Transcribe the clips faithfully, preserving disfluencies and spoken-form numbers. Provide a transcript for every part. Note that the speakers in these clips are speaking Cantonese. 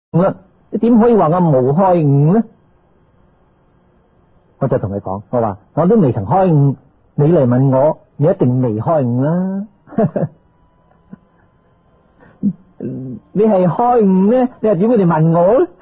啦，你點可以話我無開悟呢？我就同佢講，我話我都未曾開悟，你嚟問我，你一定未開悟啦。你係開悟呢？你又點會嚟問我呢？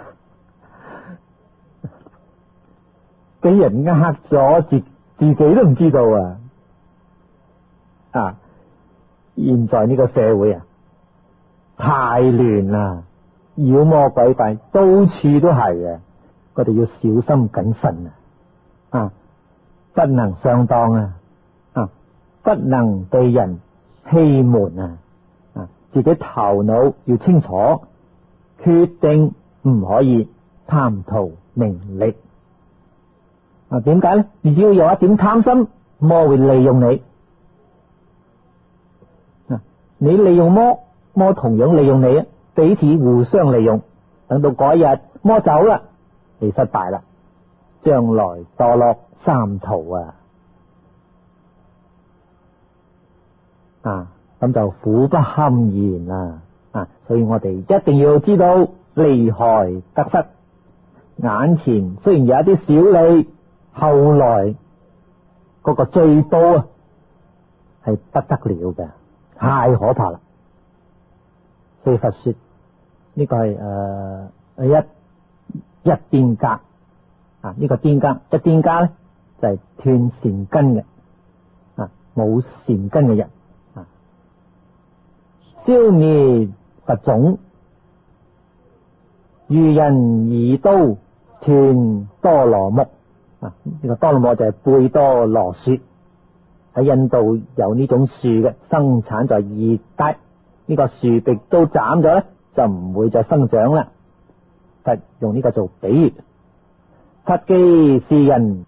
俾人呃咗，自自己都唔知道啊！啊，現在呢個社會啊，太亂啦，妖魔鬼怪到處都係嘅，我哋要小心謹慎啊！啊，不能上當啊！啊，不能被人欺瞞啊！啊，自己頭腦要清楚，決定唔可以貪圖名利。啊，點解呢？你只要有一點貪心，魔會利用你。啊，你利用魔，魔同樣利用你啊，彼此互相利用。等到嗰日魔走啦，你失敗啦，將來墮落三途啊！啊，咁就苦不堪言啦！啊，所以我哋一定要知道利害得失。眼前雖然有一啲小利，後來嗰個最多啊，係不得了嘅，太可怕啦！所以佛說呢個係誒一一顛格啊，呢個顛格一顛格咧就係斷善根嘅啊，冇善根嘅人啊，消滅佛種，如人以刀斷多羅木。啊！呢個多羅木就係貝多羅樹，喺印度有呢種樹嘅，生產在熱帶。呢個樹壁都斬咗咧，就唔會再生長啦。佛用呢個做比喻，佛記是人，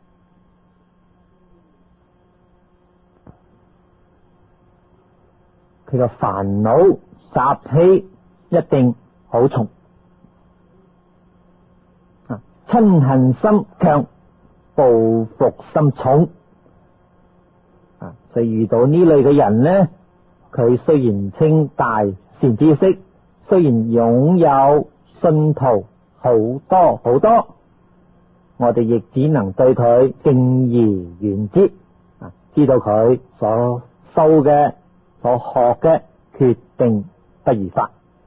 佢個煩惱習氣一定好重，啊，嗔恨心強，報復心重啊！所以遇到呢類嘅人呢，佢雖然稱大善知識，雖然擁有信徒好多好多，我哋亦只能對佢敬而遠之啊！知道佢所修嘅、所學嘅，決定不如法。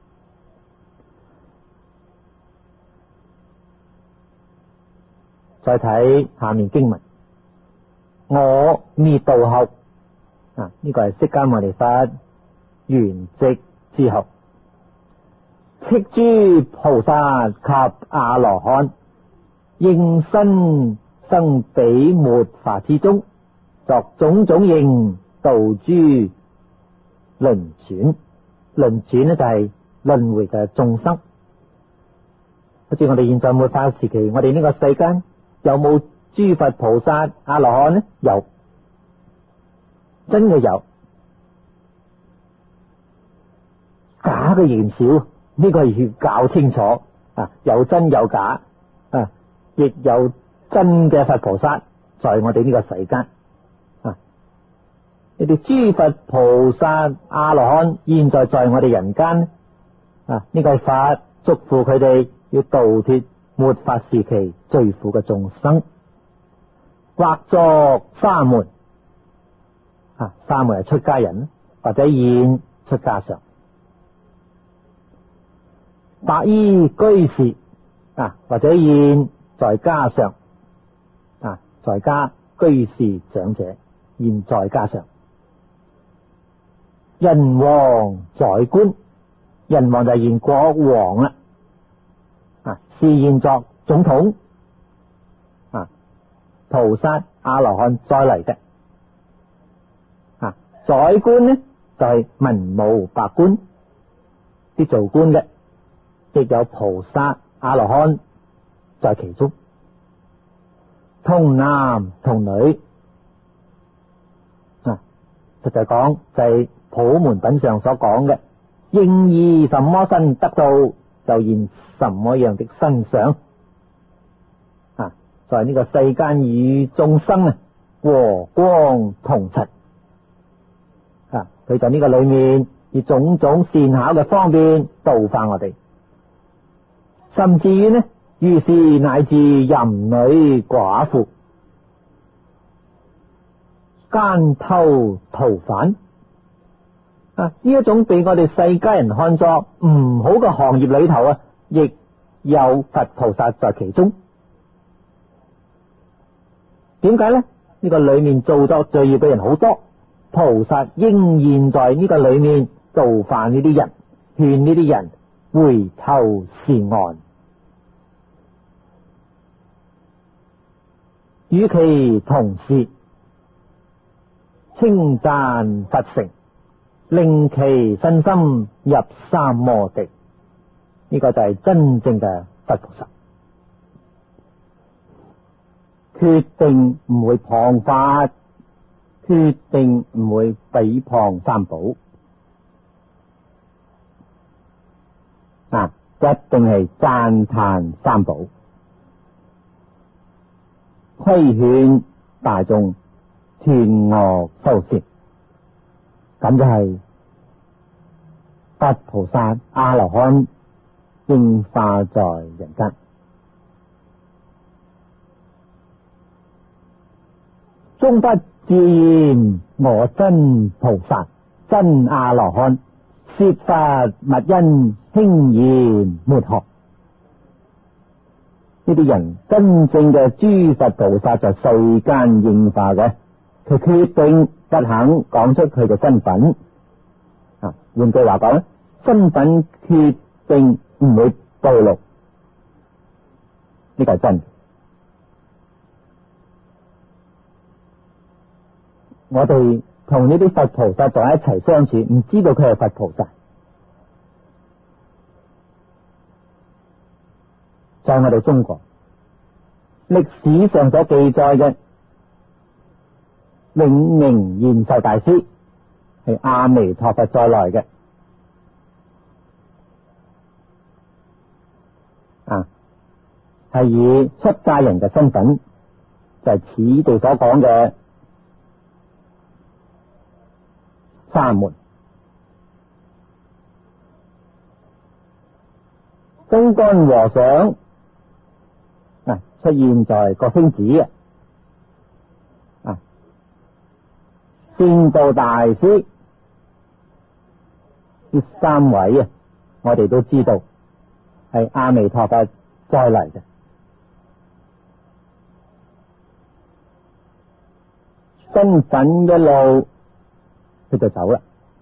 再睇下面經文，我滅度後啊，呢、這個係釋迦牟尼佛圓寂之後，斥諸菩薩及阿羅漢，應身生彼末法之中，作種種應度諸輪轉。輪轉呢就係輪迴嘅眾生。好似我哋現在末法時期，我哋呢個世間有冇諸佛菩薩阿羅漢呢？有，真嘅有，假嘅嫌少。呢個係要搞清楚啊！有真有假啊，亦有真嘅佛菩薩在我哋呢個世間啊。呢啲諸佛菩薩阿羅漢現在在我哋人間啊，呢個係法囑咐佢哋要度脫末法時期最苦嘅眾生，或作沙門啊，沙門係出家人，或者現出家相，白衣居士啊，或者現在家上啊，在家居士長者現在家上，人王宰官，人王就係現國王啦。啊，是現作總統啊，菩薩阿羅漢再嚟嘅啊，宰官呢就係、是、文武百官，啲做官嘅，亦有菩薩阿羅漢在其中，童男童女啊，實際講就係普門品上所講嘅，應以什麼身得道，就現什麼樣的身相啊！在呢個世間與眾生啊和光同塵啊，佢在呢個裏面以種種善巧嘅方便度化我哋甚至於呢，於是乃至淫女寡婦、奸偷逃犯啊，呢一種被我哋世間人看作唔好嘅行業裏頭啊，亦有佛菩薩在其中。點解呢？呢個裏面做作罪業嘅人好多，菩薩應現在呢個裏面造化呢啲人，勸呢啲人回頭是岸。與其同時稱讚佛乘，令其身心入三摩地，呢、這個就係真正嘅佛菩薩。決定唔會謗法，決定唔會誹謗三寶啊！一定係讚歎三寶，規勸大眾斷惡修善，咁就係佛菩薩阿羅漢應化在人間。終不自言我真菩薩真阿羅漢，說法勿因輕言沒學。呢啲人真正嘅諸佛菩薩在世間應化嘅，佢決定不肯講出佢嘅身份啊。換句話講，身份決定唔會暴露，呢個係真。我哋同呢啲佛菩薩在一齊相處，唔知道佢係佛菩薩。在我哋中國歷史上所記載嘅永明延壽大師係阿彌陀佛再來嘅啊，係以出家人嘅身份，就係此度所講嘅沙門。東干和尚啊出現在國星寺啊，善導大師呢三位啊，我哋都知道係阿彌陀佛再嚟嘅。身份一路佢就走啦，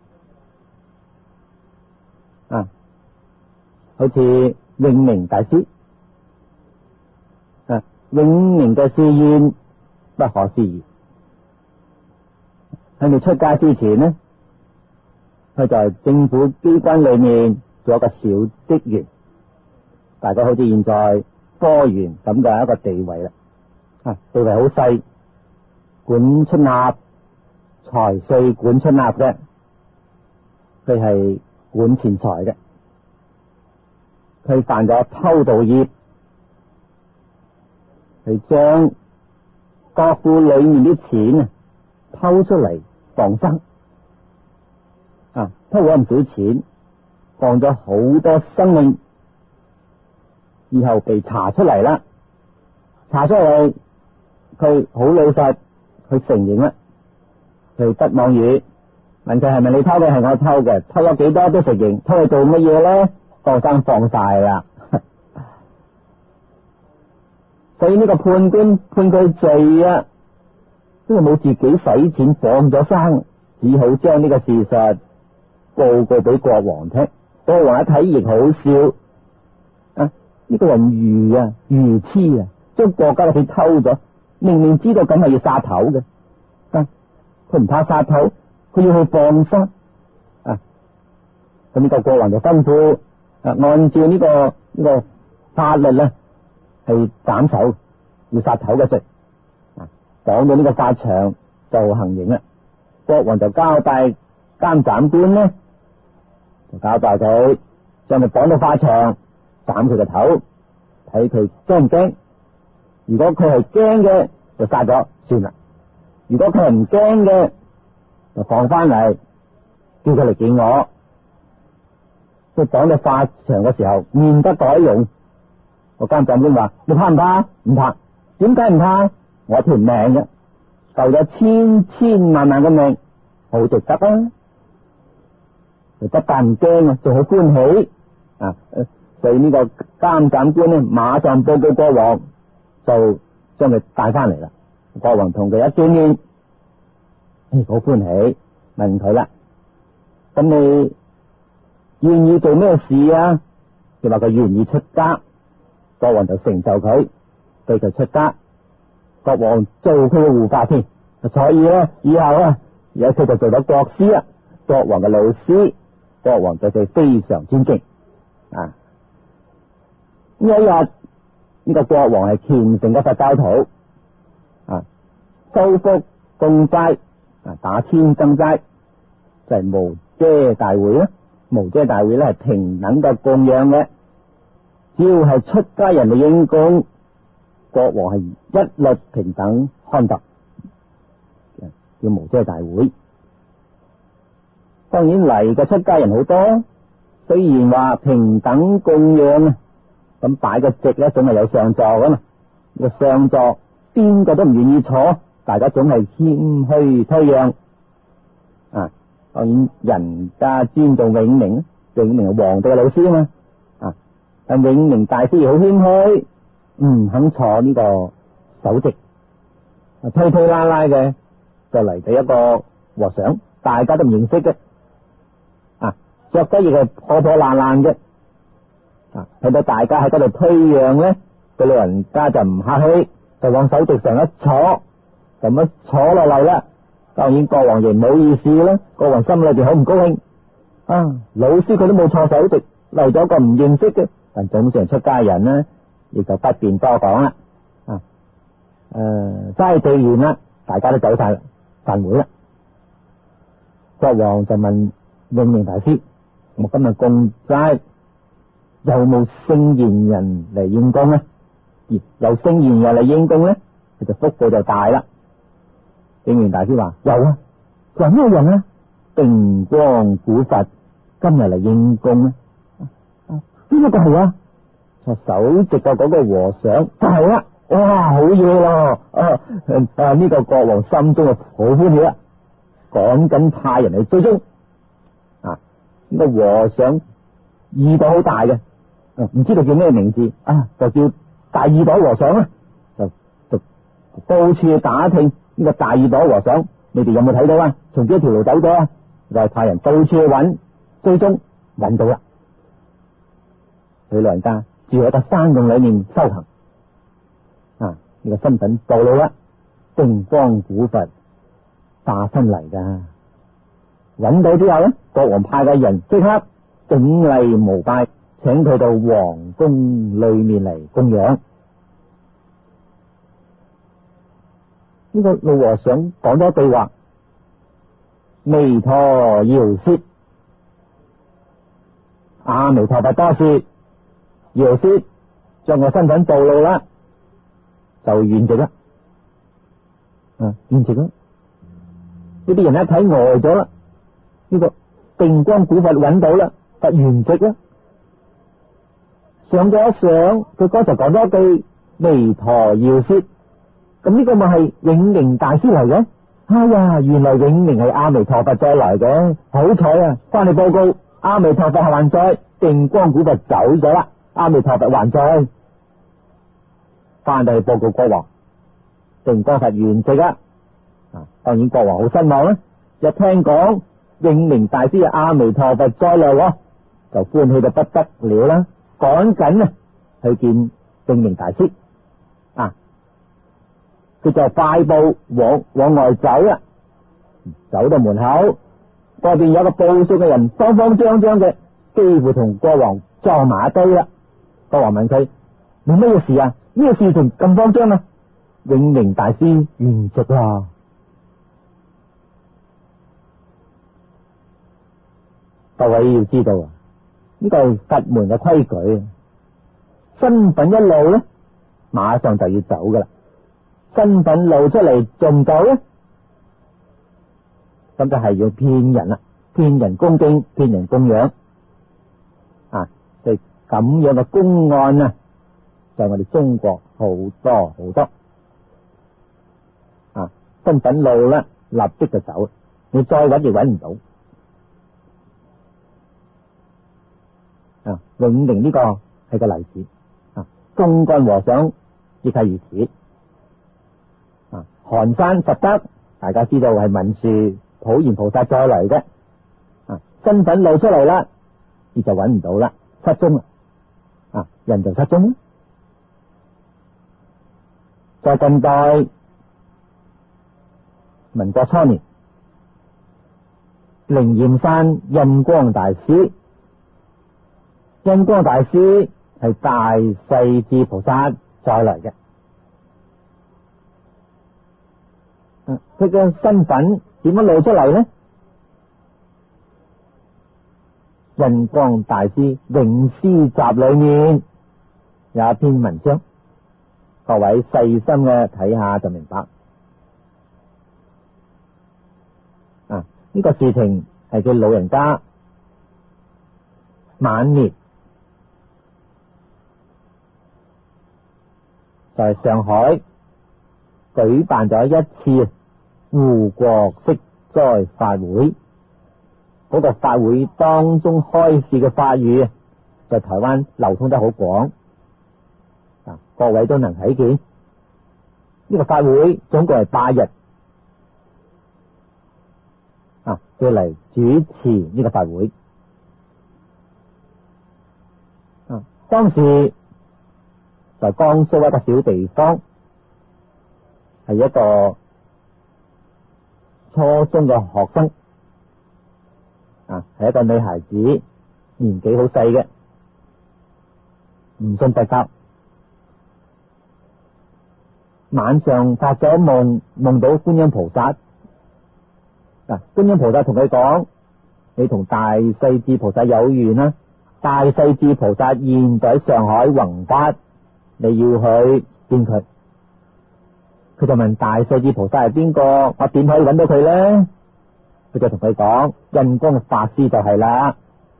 啊，好似永明大師，啊，永明嘅誓願不可思議。喺未出家之前呢，佢在政府機關裏面做一個小職員，大概好似現在科員咁嘅一個地位啦，啊，地位好細，管出納財稅管出納嘅，佢係管錢財嘅，佢犯咗偷盜業，係將國庫裏面啲錢啊偷出嚟放生啊，偷咗唔少錢，放咗好多生命，以後被查出嚟啦，查出嚟佢好老實，佢承認啦。佢不妄語，問佢係咪你偷嘅？係我偷嘅，偷咗幾多都承認。偷去做乜嘢咧？放生放晒啦。所以呢個判官判佢罪啊，都係冇自己使錢放咗生，只好將呢個事實報告俾國王聽。國王一睇亦好笑啊！呢個人愚啊，愚癡啊，將國家嘅錢偷咗，明明知道咁係要殺頭嘅。佢唔怕殺頭，佢要去放生啊！咁呢個國王就吩咐啊，按照呢、這個呢、這個法律咧，係斬首要殺頭嘅罪啊！講到呢個法場就行刑啦。國王就交代監斬官呢，就交代佢將佢綁到法場，斬佢個頭，睇佢驚唔驚。如果佢係驚嘅，就殺咗算啦。如果佢係唔驚嘅，就放翻嚟，叫佢嚟見我。即係講到法場嘅時候，面不改容， 個監斬官話：你怕唔怕？唔怕。點解唔怕？我條命嘅，救咗千千萬萬嘅命，好值得啊！就不但唔驚啊，仲好歡喜啊！所以呢個監斬官呢，馬上報告國王，就將佢帶翻嚟啦。國王同佢一見面，誒，好歡喜，問佢啦：咁你願意做咩事啊？佢話佢願意出家，國王就成就佢，對佢出家。國王做佢嘅護法添，所以咧以後啊，有佢就做咗國師啦，國王嘅老師，國王對佢非常尊敬啊。呢一日呢個國王係虔誠嘅佛教徒啊，修福供齋啊，打千僧齋，就係無遮大會啦。無遮大會咧係平等嘅供養嘅，只要係出家人嚟應供，國王係一律平等看待，叫無遮大會。當然嚟嘅出家人好多，雖然話平等供養啊，咁擺個席咧總係有上座噶嘛，個上座邊個都唔願意坐，大家總係謙虛推讓啊。當然人家尊重永明，永明係皇帝嘅老師啊嘛，啊，但永明大師好謙虛，唔肯坐呢個首席，推推拉拉嘅就嚟到一個和尚，大家都唔認識嘅，啊，着得亦係破破爛爛嘅，啊，睇到大家喺嗰度推讓咧，個老人家就唔客氣，就往首席上一坐，咁樣坐落嚟啦。當然國王亦唔好意思啦，國王心裏邊好唔高興啊！老師佢都冇坐首席，嚟咗個唔認識嘅，但總算出家人呢，亦就不便多講啦。啊，誒，齋祭完啦，大家都走晒啦，散會啦。國王就問永明大師：我今日供齋有冇聖賢人嚟應供呢？有聖賢人嚟應供呢，佢就福報就大啦。永明大師話：有啊，佢話咩人啊？定光古佛今日嚟應供呢？邊一個係啊？就首席嘅嗰個和尚就係啦。哇，好嘢咯！啊啊呢個國王心中啊好歡喜啦，趕緊派人嚟追蹤。啊，呢個和尚耳朵好大嘅，唔知道叫咩名字啊，就叫大耳朵和尚啦。就就到處打聽。呢個大耳朵和尚，你哋有冇睇到啊？從邊一條路走咗啊？就係派人到處去揾，最終揾到啦。佢老人家住喺個山洞裏面修行，啊，呢個身份暴露啦，定光古佛化身嚟噶。揾到之後咧，國王派嘅人即刻整禮膜拜，請佢到皇宮裏面嚟供養。呢個老和尚講咗一句話：彌陀饒舌，阿彌陀佛多說，饒舌將個身份暴露啦，就圓寂啦，啊圓寂啦！呢啲人一睇呆咗啦，呢個定光古佛揾到啦，就圓寂啦。上咗一上，佢剛才講咗一句彌陀饒舌。咁呢個咪係永明大師嚟嘅？哎呀，原來永明係阿彌陀佛再嚟嘅，好彩啊！翻嚟報告，阿彌陀佛還在，定光古佛走咗啦，阿彌陀佛還在。翻到去報告國王，定光佛圓寂啦。啊，當然國王好失望啦，一聽講永明大師係阿彌陀佛再嚟，就歡喜到不得了啦，趕緊啊去見永明大師。啊！佢就快步往往外走啦，走到門口，外邊有個報信嘅人慌慌張張嘅，幾乎同國王撞埋一堆啦。國王問佢：你咩事啊？咩事情咁慌張啊？永明大師圓寂啦！各位要知道啊，呢個係佛門嘅規矩，身份一露咧，馬上就要走噶啦。身份露出嚟仲唔走咧？咁就係要騙人啦，騙人恭敬，騙人供養啊！所以咁樣嘅公案啊， 在我哋中國好多好多啊，身份路咧，立即就走，你再揾亦揾唔到啊！永明呢個係個例子啊，公幹和尚亦係如此啊。寒山拾得，大家知道係文殊普賢菩薩再嚟嘅啊，身份露出嚟啦，你就揾唔到啦，失蹤啦啊，人就失蹤啦。在近代民國初年，靈驗山印光大師，印光大師係大勢至菩薩再嚟嘅。佢嘅身份點樣露出嚟呢？印光大師詠詩集裏面有一篇文章，各位細心嘅睇下就明白。啊，呢個事情係佢老人家晚年在上海舉辦咗一次護國息災法會，嗰個法會當中開示嘅法語在台灣流通得好廣，啊，各位都能睇見。呢個法會總共係八日，啊，佢嚟主持呢個法會。啊，當時在江蘇一個小地方，係一個初中嘅學生，啊，係一個女孩子，年紀好細嘅，唔信佛教。晚上發咗夢，夢到觀音菩薩。嗱，觀音菩薩同佢講：你同大勢至菩薩有緣啦，大勢至菩薩現在上海弘法，你要去見佢。佢就問大勢至菩薩係邊個？我點可以揾到佢呢？佢就同佢講：印光法師就係啦。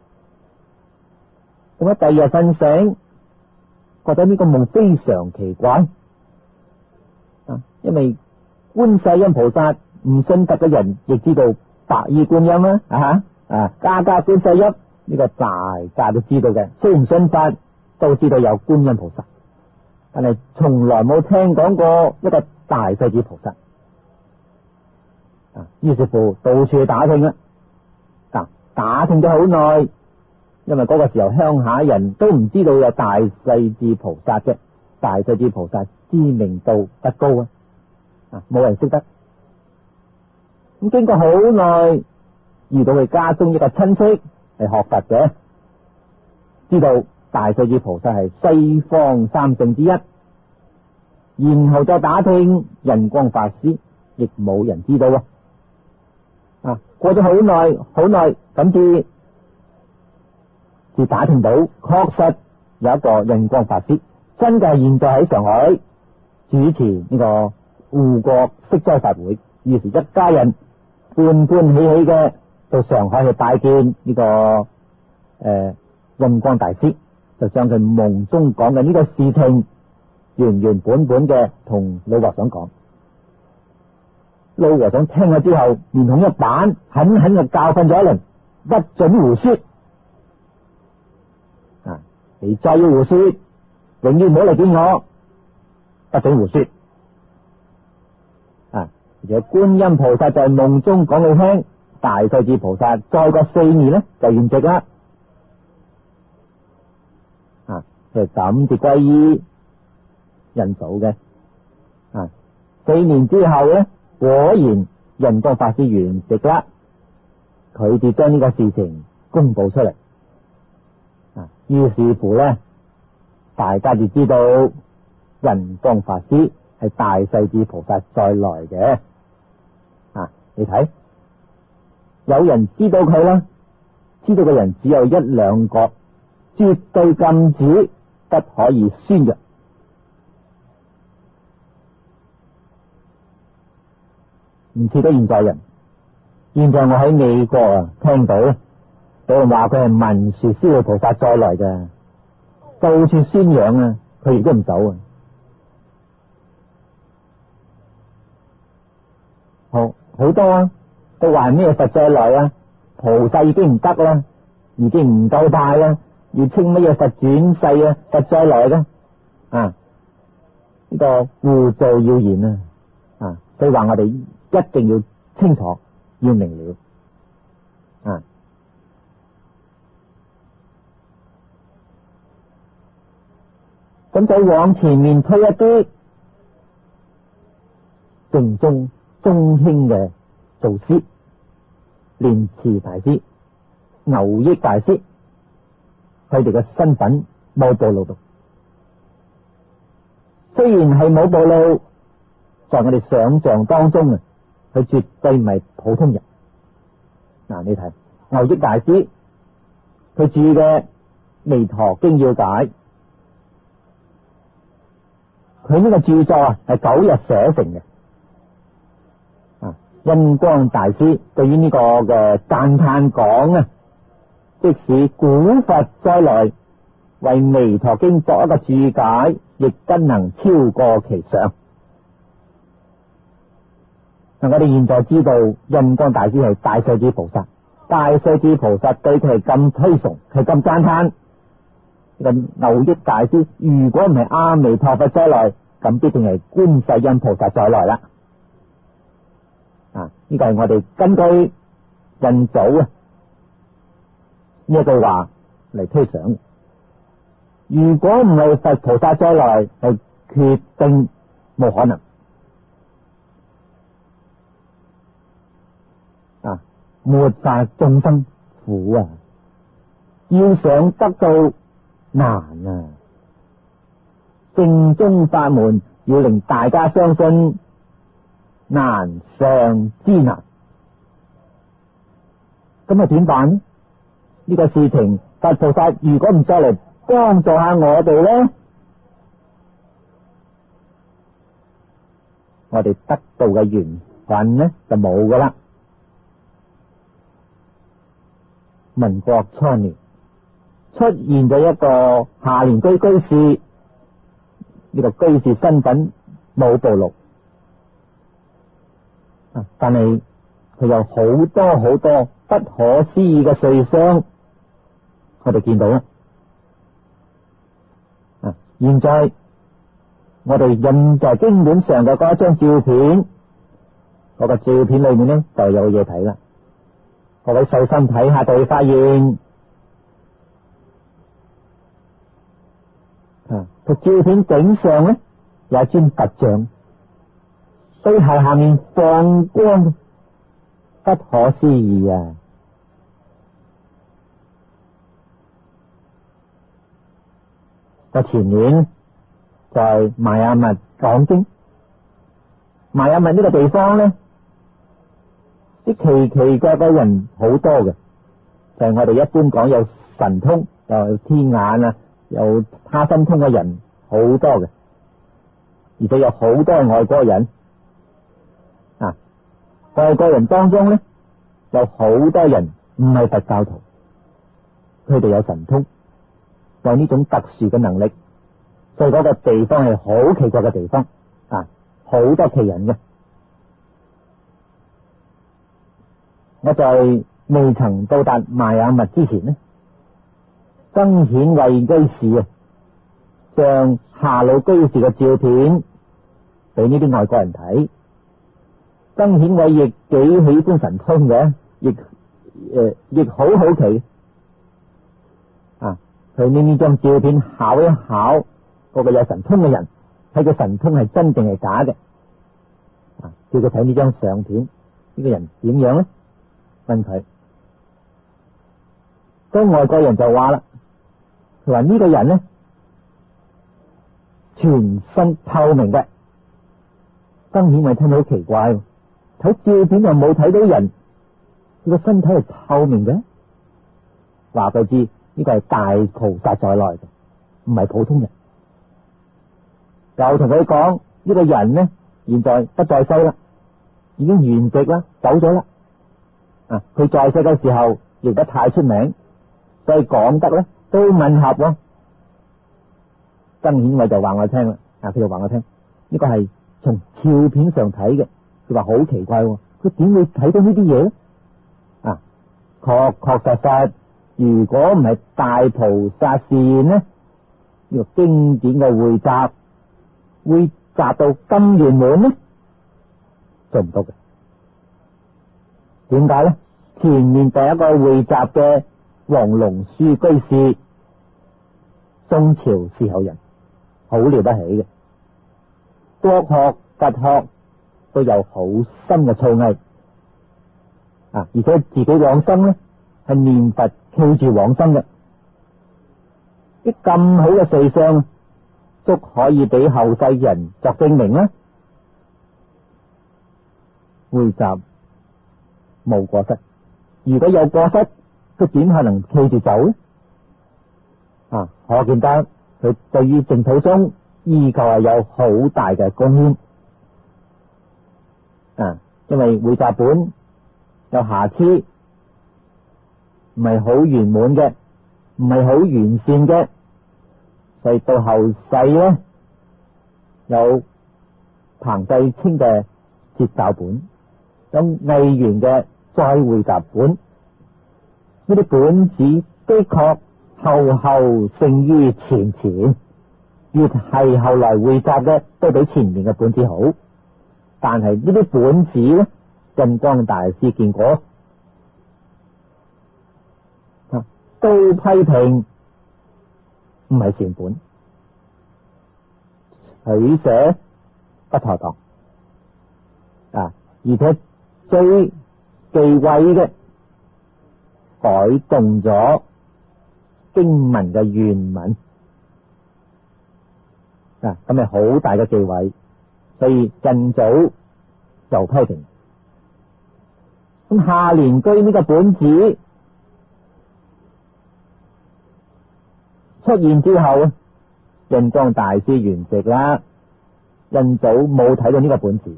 咁啊，第二日瞓醒，覺得呢個夢非常奇怪啊，因為觀世音菩薩唔信佛嘅人亦知道白衣觀音啦，啊啊，家家觀世音呢個大家都知道嘅，雖然信佛都知道有觀音菩薩，但係從來冇聽講過一個大勢至菩薩啊。於是乎到處去打聽啦，啊，打聽咗好耐，因為嗰個時候鄉下人都唔知道有大勢至菩薩嘅，大勢至菩薩知名度不高啊，啊，冇人識得。咁經過好耐，遇到佢家中一個親戚係學佛嘅，知道大勢至菩薩係西方三聖之一，然後再打聽印光法師，亦冇人知道啊。啊，過咗好耐好耐，咁至至打聽到，確實有一個印光法師，真嘅現在喺上海主持呢個護國息災法會。於是，一家人歡歡喜喜嘅到上海去拜見呢、這個誒、呃、印光大師，就將佢夢中講嘅呢個事情原原本本嘅同老和尚講。老和尚聽咗之後，面孔一板，狠狠就教訓咗一輪，不准胡說啊！你再要胡說，永遠唔好嚟見我，不准胡說啊！而且觀音菩薩在夢中講佢聽，大勢至菩薩再過四年呢就圓寂啦啊！佢咁至歸依印祖嘅啊，四年之後咧，果然印光法師圓寂啦，佢哋將呢個事情公布出嚟啊，於是乎咧，大家就知道印光法師係大勢至菩薩再來嘅啊！你睇，有人知道佢啦，知道嘅人只有一兩個，絕對禁止，不可以宣揚。唔似得現在人，現在我喺美國啊聽到，有人話佢係文殊師利菩薩再來嘅，到處宣揚啊， 佢亦都唔走啊。好好多啊，都話咩佛再來啊，菩薩已經唔得啦，已經唔夠大啦，要稱乜嘢佛轉世啊，佛再來嘅啊，呢個胡造謠言啊，啊，所以話我哋一定要清楚，要明了啊。咁再往前面推一啲，正宗中興嘅造師，蓮池大師、牛益大師，佢哋嘅身份冇暴露到。雖然係冇暴露，在我哋想象當中啊，佢絕對唔係普通人。嗱、啊，你睇牛益大師，佢著嘅《彌陀經要解》，佢呢個著作啊係九日寫成嘅。啊，印光大師對於呢個嘅讚嘆講啊，即使古佛再來為彌陀經作一個注解，亦不能超過其上。嗱，我哋現在知道印光大師係大勢至菩薩，大勢至菩薩對佢係咁推崇，係咁讚嘆。咁牛益大師如果唔係阿彌陀佛再來，咁必定係觀世音菩薩再來啦。啊，呢個係我哋根據印祖啊呢一句話嚟推想。如果唔係佛菩薩再來，係決定冇可能。啊，末法眾生苦啊，要想得到難啊，正宗法門要令大家相信難上之難，咁啊點辦呢？呢個事情佛菩薩如果唔再嚟幫助下我哋咧，我哋得到嘅緣分呢就冇噶啦。民國初年出現咗一個下聯居居士，呢、這個居士身份冇暴露，啊，但係佢有好多好多不可思議嘅瑞相，我哋見到啦。啊，現在我哋印在經本上嘅嗰一張照片，嗰、那個照片裏面呢就有嘢睇啦。各位細心睇下，就會發現啊，個照片頂上呢有一尊佛像，對鞋下面放光，不可思議啊！我前年在邁阿密講經，邁阿密呢個地方呢，啲奇奇怪怪人好多嘅，就係我哋一般講有神通、有天眼啊、有他心通嘅人好多嘅，而且有好多係外國人啊。外國人當中咧，有好多人唔係佛教徒，佢哋有神通，有呢種特殊嘅能力，所以嗰個地方係好奇怪嘅地方啊，好多奇人嘅。我在未曾到達邁阿密之前呢，曾顯慧居士啊，將夏老居士嘅照片俾呢啲外國人睇。曾顯慧亦幾喜歡神通嘅，亦誒亦好好奇啊！佢呢呢張照片考一考嗰個有神通嘅人，睇佢神通係真定係假嘅啊！叫佢睇呢張相片，呢、這個人點樣呢？問佢，嗰外國人就話啦，佢話呢個人呢，全身透明嘅。曾顯慧聽到好奇怪，睇照片又冇睇到人，佢個身體係透明嘅，話佢知呢個係大菩薩再來嘅，唔係普通人。又同佢講呢個人呢，現在不在世啦，已經圓寂啦，走咗啦。啊！佢在世嘅時候亦都太出名，所以講得咧都吻合喎。 曾顯偉就話我聽啦，啊，佢就話我聽，呢個係從照片上睇嘅，佢話好奇怪，佢點會睇到呢啲嘢咧？啊，確確實實，如果唔係大菩薩示現呢，呢個經典嘅匯集會集到咁圓滿呢？做唔到嘅。點解咧？前面第一個匯集嘅黃龍書居士，宋朝時候人，好了不起嘅，國學佛學都有好深嘅造詣啊！而且自己往生咧係念佛靠住往生嘅，啲咁好嘅瑞相，足可以俾後世人作證明啦。匯集冇過失，如果有過失，佢點可能企住走呢？啊，可見得佢對於淨土宗依舊係有好大嘅貢獻啊！因為匯集本有瑕疵，唔係好圓滿嘅，唔係好完善嘅，所以到後世咧有彭世清嘅接教本，有魏源嘅再匯集本，呢啲本子的確後後勝於前前，越係後來匯集嘅都比前面嘅本子好，但係呢啲本子咧，印光大師見過，啊，都批評唔係善本，取捨不妥當啊，而且最忌諱嘅改動咗經文嘅原文啊，咁係好大嘅忌諱，所以近早就批評。咁下聯居呢個本子出現之後，印光大師圓寂啦，印祖冇睇到呢個本子。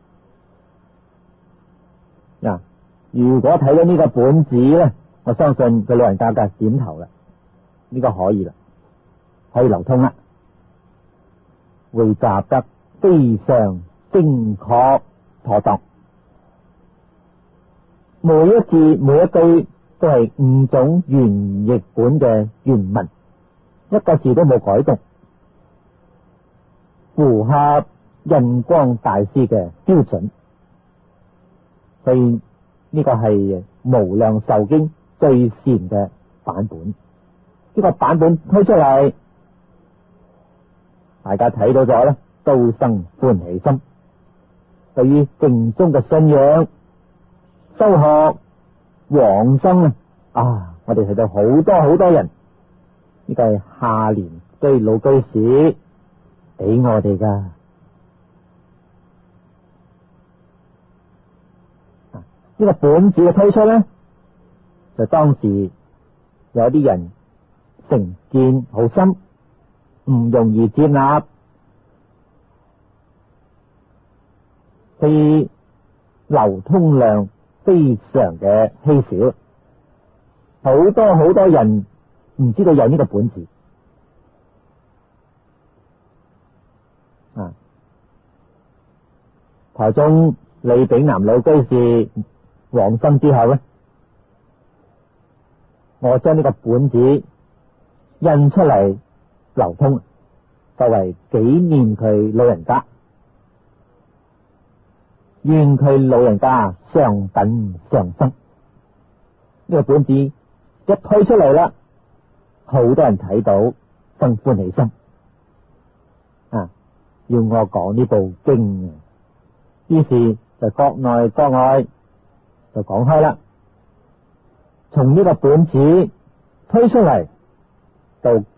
嗱、啊，如果睇到呢個本子咧，我相信佢老人家嘅點頭啦，呢、這個可以啦，可以流通啦，匯集得非常精確妥當，每一字每一句都係五種原譯本嘅原文，一個字都冇改動，符合印光大師嘅標準。所以呢個係無量壽經最善嘅版本，呢、這個版本推出嚟，大家睇到咗咧，都生歡喜心。對於淨宗嘅信仰、修學、往生啊，啊，我哋睇到好多好多人，呢、這個係下聯居老居士俾我哋噶。呢個本子嘅推出咧，就當時有啲人成見好深，唔容易接納，所以流通量非常嘅稀少，好多好多人唔知道有呢個本子啊。台中李炳南老居士往生之後咧，我將呢個本子印出嚟流通，作為紀念佢老人家，願佢老人家上品上生。呢、這個本子一推出嚟啦，好多人睇到生歡喜心啊，要我講呢部經啊，於是就國內國外就講開啦，從呢個本子推出嚟到